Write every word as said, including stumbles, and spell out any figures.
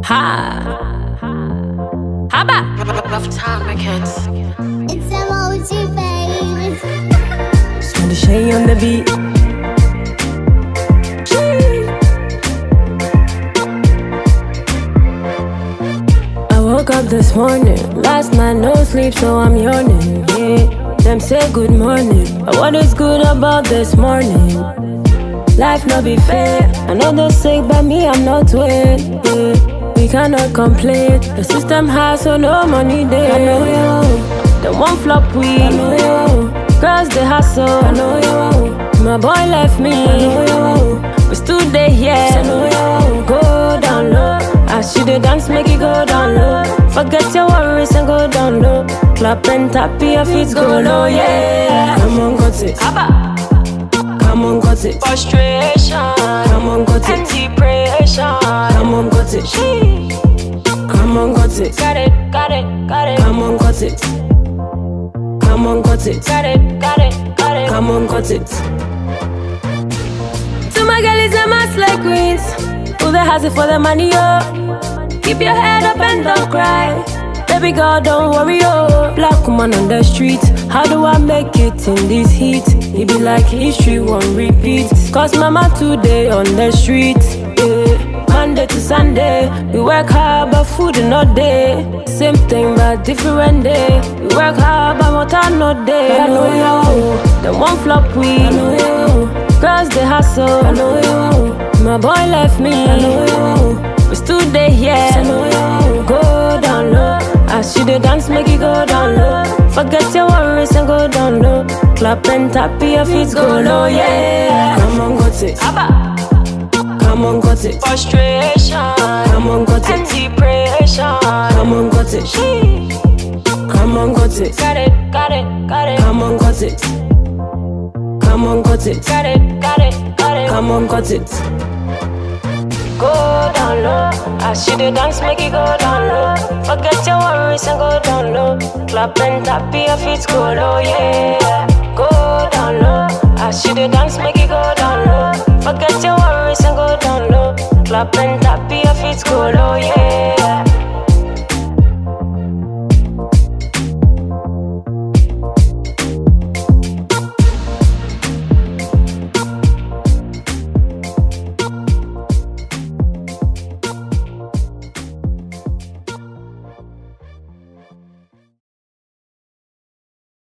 Ha. Haba. Rough time, my kids. It's M O G, baby. Spend the shade on the beat. I woke up this morning, last night no sleep, so I'm yawning. Yeah, them say good morning, but what is good about this morning? Life no be fair. I know they're sick, but me I'm not well. Yeah, we cannot complain. The system high, so no money there. I know you, the one flop we. I know you, girls they hustle. I know you, my boy left me. I know you, we still there, yeah. I know you, go down low. As you the dance, make it go down low. Forget your worries and go down low. Clap and tap your feet, go low, yeah. Come on, got it. Come on, got it. Frustration. Come on, got it. Depression. Come on, got it. Come on, got it. Got it, got it, got it. Come on, got it. Come on, got it. Got it, got it, got it. Come on, got it. To my girlies and my slay queens, who the has it for the money, yo? Keep your head up and don't cry. Baby girl, don't worry, yo. Black woman on the street, how do I make it in this heat? It be like history won't repeat. Cause mama today on the street, yeah. Monday to Sunday, we work hard but food not day. Same thing but different day. We work hard but water not day. I know you, the one flop we. I know you, girls they hustle. I know you, my boy left me. I know you, we still there, yeah. I know you, go down low. As you the dance, make it go down low. Forget your worries and go down low. Clap and tap your feet, go low, yeah. Come on, got it. Come on, got it. Frustration. Come on, got it. Depression. Come on, got it. Come on, got it. Got it, got it, got it. Come on, got it. Come on, got it. Got it, got it, got it. Come on, got it. Go down low. As you the dance, make it go down low. Forget your worries and go down low. Clap and tap your feet, go low, yeah. Go down low. As you the